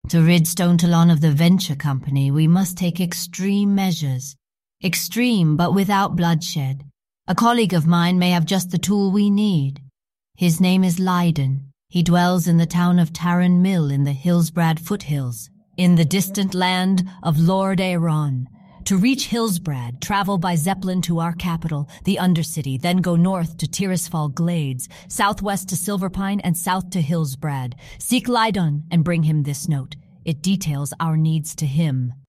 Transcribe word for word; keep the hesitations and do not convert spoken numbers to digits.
To rid Stone Talon of the Venture Company, we must take extreme measures. Extreme, but without bloodshed. A colleague of mine may have just the tool we need. His name is Leiden. He dwells in the town of Taran Mill in the Hillsbrad foothills, in the distant land of Lord Aaron. To reach Hillsbrad, travel by Zeppelin to our capital, the Undercity, then go north to Tirisfal Glades, southwest to Silverpine, and south to Hillsbrad. Seek Leiden and bring him this note. It details our needs to him.